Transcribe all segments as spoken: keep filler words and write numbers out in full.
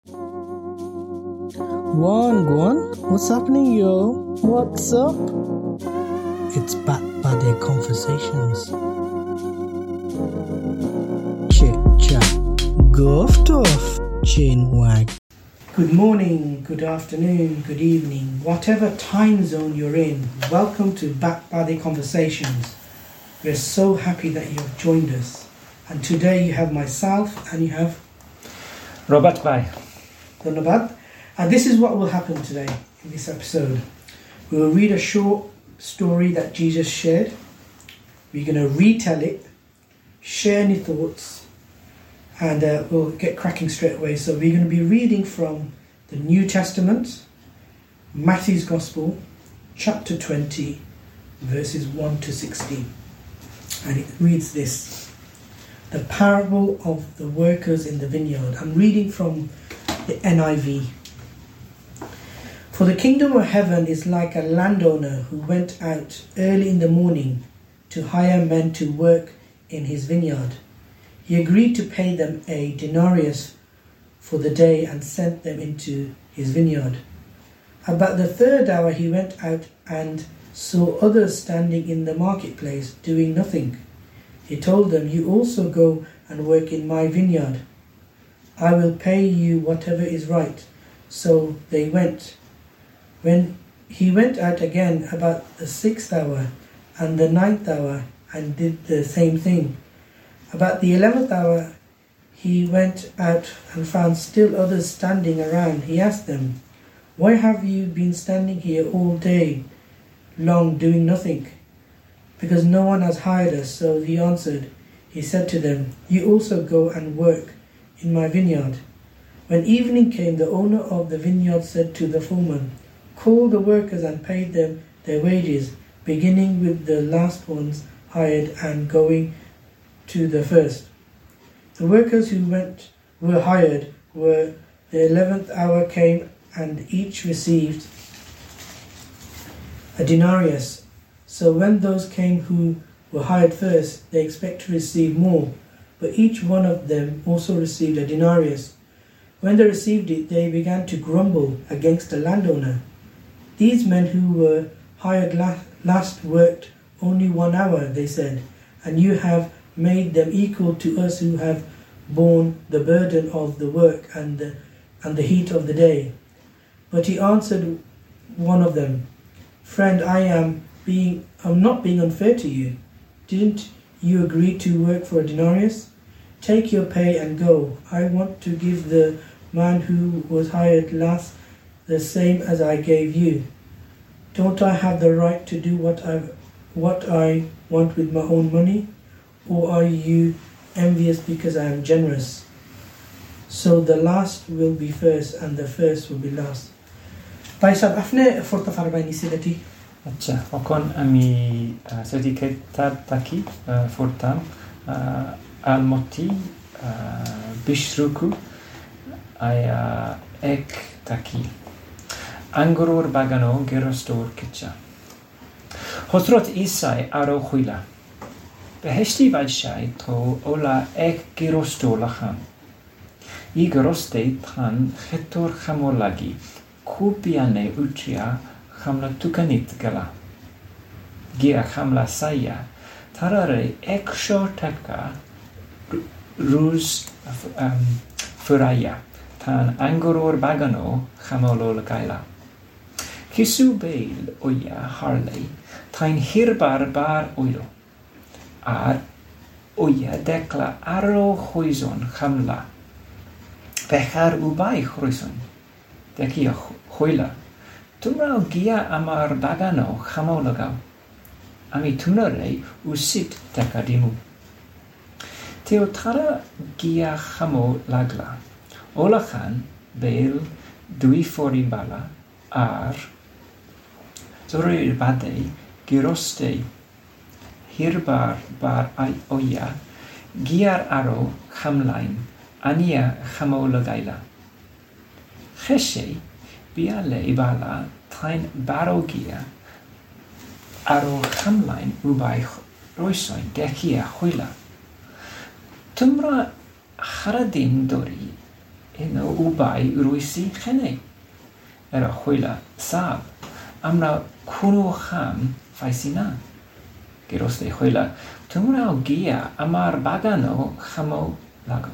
Guan, Guan, what's happening, yo? What's up? It's Bat Buddy Conversations. Chit chat, goof tough, chin wag. Good morning, good afternoon, good evening, whatever time zone you're in. Welcome to Bat Buddy Conversations. We're so happy that you've joined us. And today you have myself and you have Robert Bhai. Dhanyabad. And this is what will happen today in this episode. We will read a short story that Jesus shared. We're going to retell it, share any thoughts, and uh, we'll get cracking straight away. So we're going to be reading from the New Testament, Matthew's Gospel, chapter twenty, verses one to sixteen. And it reads this: the parable of the workers in the vineyard. I'm reading from the N I V. For the kingdom of heaven is like a landowner who went out early in the morning to hire men to work in his vineyard. He agreed to pay them a denarius for the day and sent them into his vineyard. About the third hour he went out and saw others standing in the marketplace doing nothing. He told them, "You also go and work in my vineyard. I will pay you whatever is right." So they went. When he went out again about the sixth hour and the ninth hour and did the same thing. About the eleventh hour he went out and found still others standing around. He asked them, "Why have you been standing here all day long doing nothing?" "Because no one has hired us." So he answered. He said to them, "You also go and work in my vineyard." When evening came, the owner of the vineyard said to the foreman, "Call the workers and pay them their wages, beginning with the last ones hired and going to the first." The workers who went were hired were the eleventh hour came and each received a denarius. So when those came who were hired first, they expect to receive more, but each one of them also received a denarius. When they received it, they began to grumble against the landowner. "These men who were hired last worked only one hour," they said, "and you have made them equal to us who have borne the burden of the work and the, and the heat of the day." But he answered one of them, "Friend, I am being I'm not being unfair to you. Didn't you agree to work for a denarius? Take your pay and go. I want to give the man who was hired last the same as I gave you. Don't I have the right to do what I what I want with my own money? Or are you envious because I am generous? So the last will be first and the first will be last." Bhai sahab, afne forta farbaini sidati. अच्छा, okon ami sedikit taki fortam almoti bishruku aya ek taki. Angurur bagano gerostor kitcha. Hosrot isai aro huila. Beheshti vajshai to ola ek gerosto lachan. I geroste tan chetor chamolagi. Kupiane utria chamla tukanit gala. Gia chamla saya. Tarare ek shortaka ruz um, furaya. Tan angurur bagano chamolo lagaila. Kisu beil oya harley, tain hirbar bar oilo. Ar oya dekla aro hoizon chamla. Bechar ubai hoizon. Dekia hoila. Tumra gia amar bagano chamolagao. Ami tunare usit dekadimu. Teotara gia chamo lagla. Olachan beil duifori bala ar Zori bade giroste hirbar bar ai oya giar aro chamlain ania chamolagaila. Cheshe biale ibala tain barogia aro chamlain ubai roisoin dekia hoila. Tumra haradin dori eno ubai rwysi chene. Era hwyla sab. Amra kuno ham faisina. Giroste hwyla. Tumraw gia amar bagano chamo lago.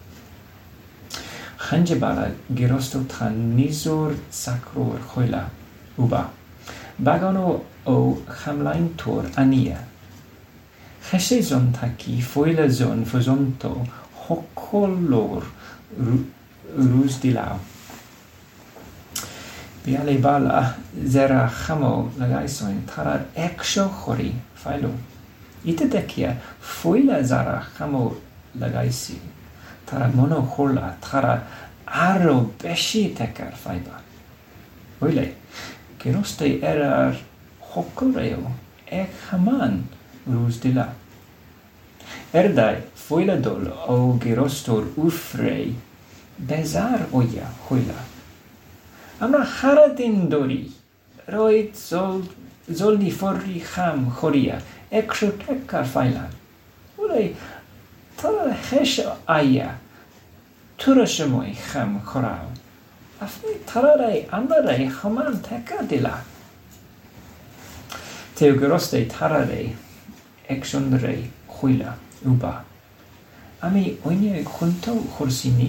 Chanjebala girosto tran nizor sacror hwyla uba. Bagano o chamlain tor ania. Chese zon taki foila zon fozonto hokolor ruz dilaw. Biale bala zera chamo lagaisoin tarar eksho chori failo. Ita dekia foila zara chamo lagaisi. Tara mono hola tara aro beshi tekar faiba. Oile, geroste erar hokoreo ek haman ruz dila. Erdai foila dol o gerostor ufrei bezar oya hoila. Amra haradin dori roit zol zolni forri cham choria eksho tekar failan. Oile, tara hesh aya turashamoy cham chorao. Afne tarare andare chaman teka dila. Teogeroste tarare exondre huila uba. Ami oine junto horsini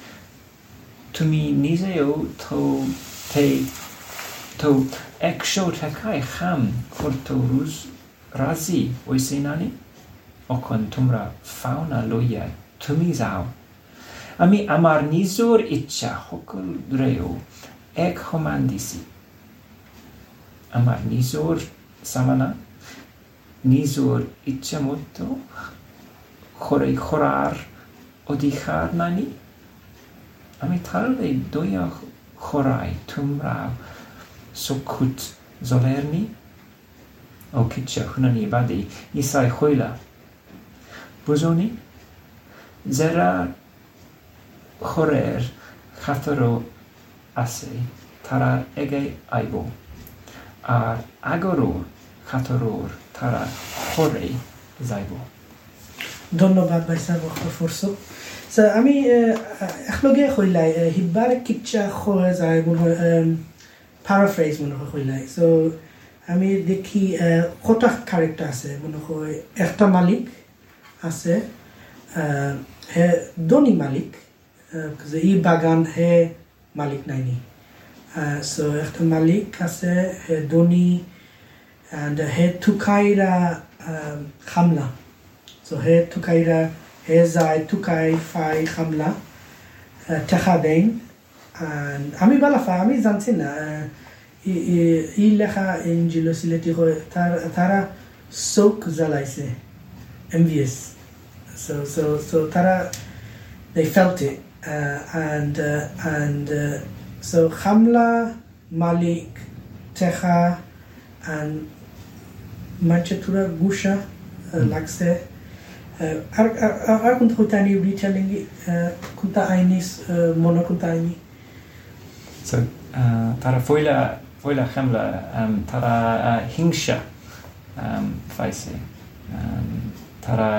tumi nizeo to te to exo tekai cham hortoruz razi oisinani. Okon tumra fauna loya tumizao. Ami amar nizor itcha hokol reo ek homandisi. Amar nizor samana nizor itcha moto chorei chorar odichar nani. Ami tarle doya chorai tumra sokut zolerni. O kitcha hunani badi isai choila. Buzoni zera chorer chataro ase tara ege aibo ar agoror chataror tara chore zaibo. ধন্যবাদ ভাই সাহেব ফরসো so আমি একলগে কইলাই হিবার কিচ্ছা খোয়া যায় মনে paraphrase মনে কইলাই so আমি দেখি কত ক্যারেক্টার আছে মনে হয় একটা মালিক আছে হে দনি মালিক যে এই বাগান হে মালিক নাইনি সো একটা মালিক আছে হে দনি and hey তুকাইরা খামলা so he tukaira he zai tukai fai khamla takhadein and ami bala fa ami zantina i i lekha injilo sileti ho tara sok zalaise envious so so so tara they felt it uh, and uh, and uh, so khamla malik tekha and manchatura gusha uh, lakse ar ar ar kunta hutani retelling kunta ainis mono kunta aini so uh, tara foila foila khamla um, tara uh, hingsha um, faise um, tara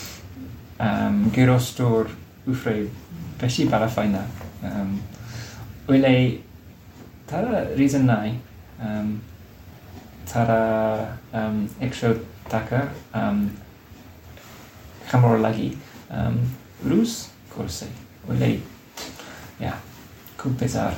um, gerostor ufre beshi balafaina um, oile tara reason nai um, tara um, extra taka um, Chamor lagi um, rus korse olay yeah খুব বেজার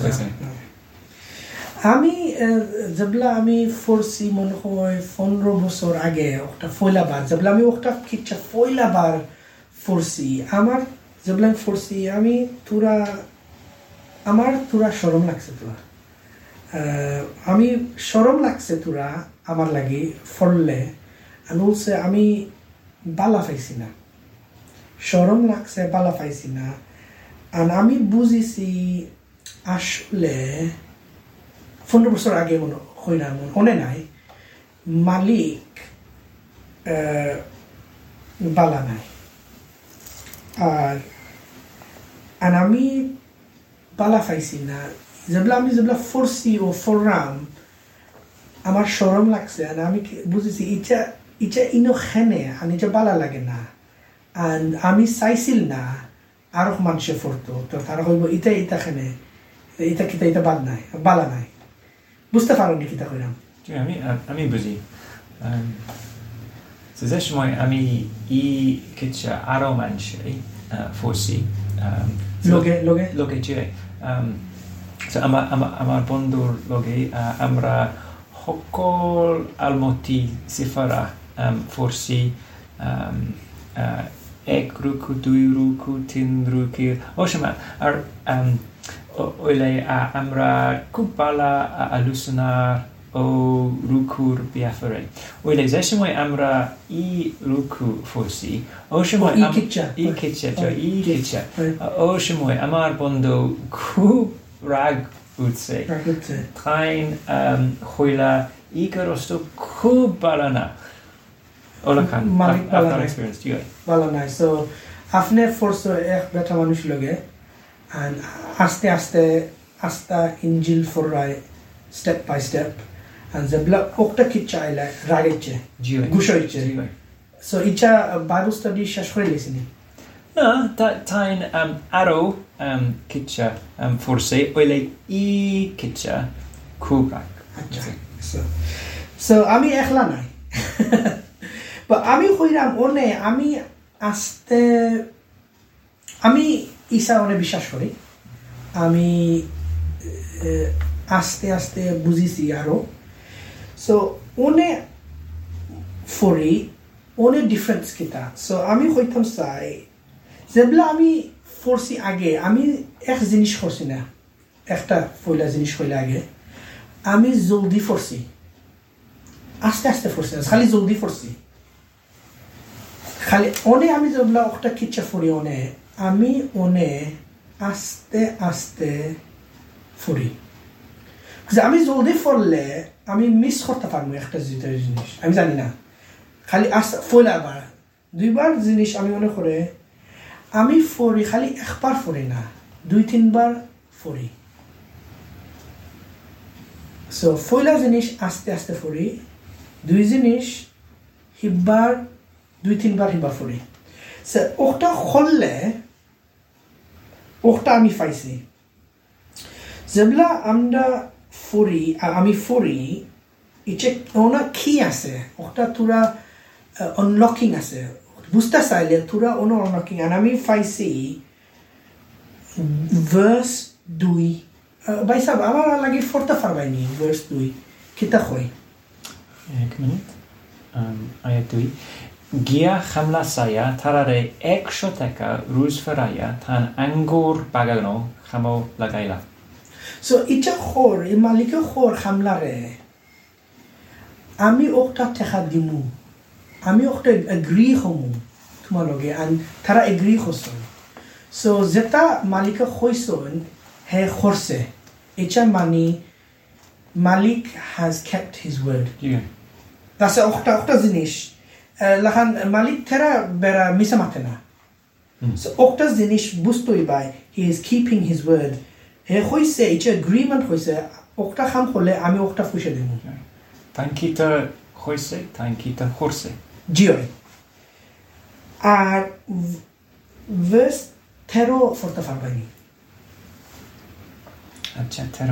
আমি জবলা আমি foresee মনে হয় পনেরো বছর আগে একটা ফয়লাবার জবলা আমি একটা কিচ্ছা ফয়লাবার ফোরসি আমার জবলা ফোরসি আমি তুরা আমার তুরা শরম লাগছে তুরা আমি শরম লাগছে তুরা আমার লাগি ফললে and also আমি বালা পাইছি না শরম লাগছে বালা পাইছি না আর আমি বুঝিছি আসলে পনেরো বছর আগে মনে হয় না মনে নাই মালিক বালা নাই আর আর আমি বালা পাইছি না যেগুলা আমি যেগুলা ফোরসি ও ফোরাম আমার শরম লাগছে আর আমি বুঝেছি ইচ্ছা ইচ্ছা ইনো খেনে আর ইচ্ছা বালা লাগে না আর আমি চাইছিল না আরো মানুষে ফরতো তো তারা কইব ইটা ইটা খানে এটা কিতা এটা বাদ নাই বালা নাই বুঝতে পারোনি কিতা কইরাম আমি আমি বুঝি so যে সময় আমি ই কিচ্ছা আরো মানুষে ফরছি লোকে লোকে লোকে চিরে so আমার আমার বন্ধুর লগে আমরা সকল আলমতি সিফারা ফরছি এক রুকু দুই রুকু তিন রুকু ওসমা আর ওইলে আমরা খুব ভালো আলোচনা ও রুকুর ব্যাপারে ওইলে যে সময় আমরা ই রুকু ফরছি ও সময় ই কিচ্ছা ই কিচ্ছা ই কিচ্ছা ও সময় আমার বন্ধু খুব রাগ উঠছে তাইন হইলা ই করস্ত খুব ভালো না ওলা খান আপনার এক্সপেরিয়েন্স জি ভালো না সো আপনি ফোর্স এক বেটা মানুষ লগে and আস্তে আস্তে আস্তা ইনজিল ফররাই step by step and the block okta kichaila rageche জি gushoiche so icha bible study শেষ করে লিসনি না তাইন আরো কিচ্ছা ফোর্সে ওইলে ই কিচ্ছা খুব রাগ আচ্ছা so so আমি একলা নাই বা আমি কইরাম ওনে আমি আস্তে আমি ঈসা ওনে বিশ্বাস করি আমি আস্তে আস্তে বুঝিছি আরো সো ওনে ফরি ওনে ডিফারেন্স কিতা সো আমি কইতাম চাই যেবলা আমি ফরছি আগে আমি এক জিনিস করছি না একটা পয়লা জিনিস কইলা আগে আমি জলদি ফরছি আস্তে আস্তে ফরছি খালি জলদি ফরছি খালি ওনে আমি যেবলা একটা কিচ্ছা ফরি ওনে আমি ওনে আস্তে আস্তে ফরি যে আমি জলদি ফরলে আমি মিস করতে পারবো একটা জিনিস আমি জানি না খালি আস্তে ফইলা বার দুইবার জিনিস আমি মনে করে আমি ফরি খালি একবার ফরি না দুই তিনবার ফরি সো ফইলা জিনিস আস্তে আস্তে ফরি দুই জিনিস হিবার দুই তিনবার হিবার ফরি সো ওটা খললে ওটা আমি পাইছি যেবলা আমরা ফরি আমি ফরি ইচে ওনা কি আছে ওটা তোরা আনলকিং আছে বুঝতে চাইলে তোরা ওনা আনলকিং আর আমি পাইছি ভার্স দুই ভাই সাহেব আমার লাগে ফোরটা পারবাইনি ভার্স দুই কিতা কই এক মিনিট আয়াত দুই গিয়া খামলা সায়া তারারে একশো টাকা রুজ ফেরাইয়া থান আঙ্গুর বাগানো খামো লাগাইলা সো ইটা খোর এই মালিকে খোর খামলারে আমি ওটা টাকা দিমু আমি ওটা এগ্রি হমু তোমার লগে আর তারা এগ্রি হসন সো যেটা মালিকে হইসন হে খরসে এটা মানে মালিক has kept his word তাছে ওটা ওটা জিনিস লাখান মালিক থেরা বেরা মিশা মাতে না সো ওটা জিনিস বুঝতই by he is keeping his word হে হইছে এটা এগ্রিমেন্ট হইছে ওটা খাম হলে আমি ওটা ফুসে দিমু তানকিটা হইছে তানকিটা খরসে জি আর ভার্স তেরো ফরতে পারবানি আচ্ছা তেরো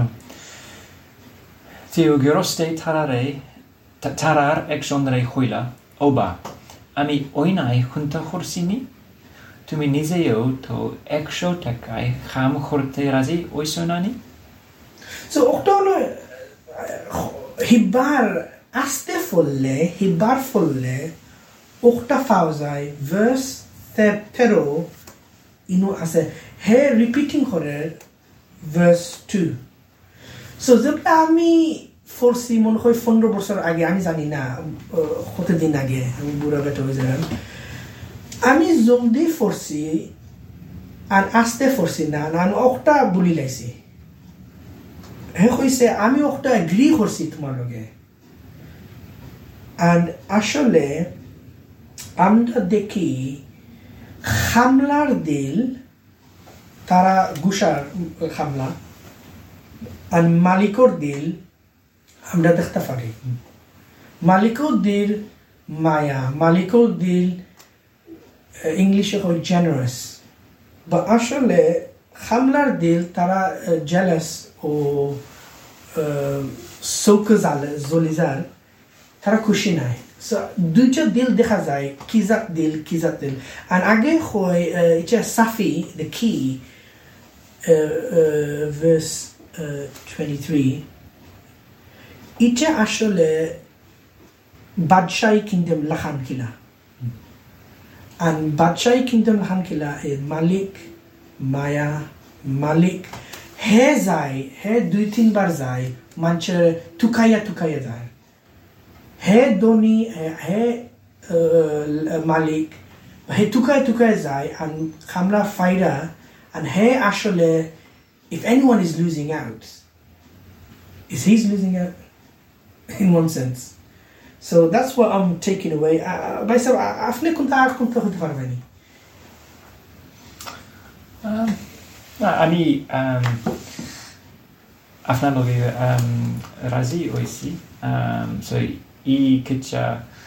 Tio গেরস্তে তারারে তারার একজনরে হইলা ওবা আমি ওইনাই খুনতা খরসিনি তুমি নিজেও তো একশো টাকায় খাম করতে রাজি ওইসো নানি সো ওটা হলো হিবার আস্তে ফললে হিবার ফললে ওটা পাওয়া যায় ভার্স তেরো ইনো আছে হে রিপিটিং করে ভার্স টু সো যেটা আমি ফোরসি মনে হয় পনেরো বছর আগে আমি জানি না কতদিন আগে আমি বুড়া বেটা হয়ে যাবেন আমি জলদি ফোরসি আর আস্তে ফোরসি না আমি ওটা বলি লাইছি হে কইছে আমি ওটা এগ্রি করছি তোমার লগে আর আসলে আমরা দেখি খামলার দিল তারা গুসার খামলা আর মালিকর দিল আমরা দেখতে পারি মালিকর দিল মায়া মালিকর দিল ইংলিশে হয় জেনারেস বা আসলে হামলার দিল তারা জেলাস ও চৌক জালে জলিজার তারা খুশি নাই সো দুইটা দিল দেখা যায় কিজাত দিল কিজাত দিল আর আগে হয় এটা সাফি দ্য কি verse uh, twenty-three এটা আসলে বাদশাহী কিংডম লাখান কিলা and বাদশাহী কিংডম লাখান কিলা এর মালিক মায়া মালিক হে যায় হে দুই তিনবার যায় মানুষের টুকাইয়া টুকাইয়া যায় হে ধনী হে মালিক হে টুকায় টুকায় যায় and খামলা ফাইরা and he actually, if anyone is losing out, is he's losing out in one sense. So that's what I'm taking away. Myself, afne kunta ar kunta hote parvani. Um, আমি আপনার লগে রাজি হয়েছি so ই কিচ্ছা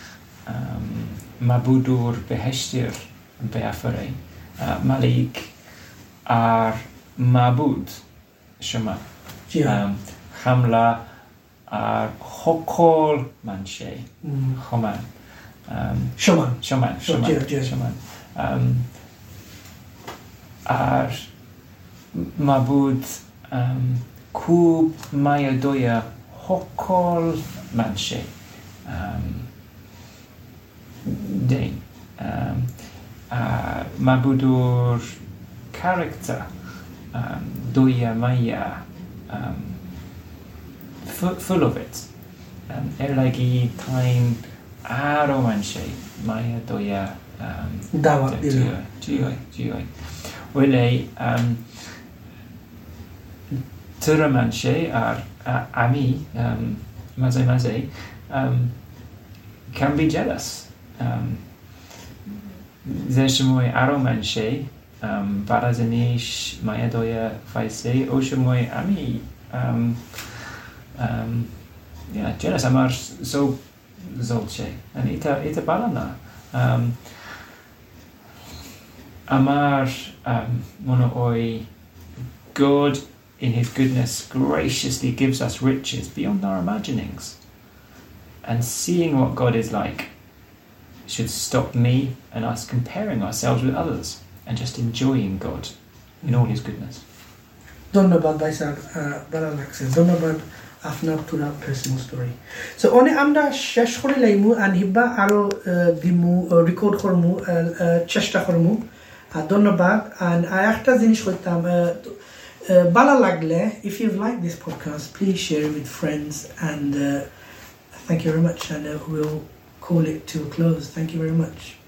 মাবুদুর বেহেশতের ব্যাপারে মালিক আর মাবুদ শমা হামলা আর সকল মানুষে সমান সমান সমান সমান সমান আর মাবুদ খুব মায়া দয়া সকল মানুষে দেন আর মাবুদুর character um, doya maya um, full, full of it um, erlagi time aro manche maya doya um, dawa dilo jioi jioi wele um, tura manche ar uh, ami um, maze maze um, can be jealous um, zeshmoy aro manche um barazanish maya doya faise oshomoy ami um um yeah jealous amar so zolche and ita ita balana um amar um mono oi God in his goodness graciously gives us riches beyond our imaginings, and seeing what God is like should stop me and us comparing ourselves with others and just enjoying God in all his goodness. ধন্যবাদ ভাই sir ভালো লাগছে ধন্যবাদ আপনার পুরা personal story so অনেক আমরা শেষ করে লাইমু আর হিব্বা আরো দিমু রেকর্ড করমু চেষ্টা করমু আর ধন্যবাদ আর একটা জিনিস করতাম ভালো লাগলে if you've liked this podcast please share it with friends and uh, thank you very much and uh, we'll call it to a close. Thank you very much.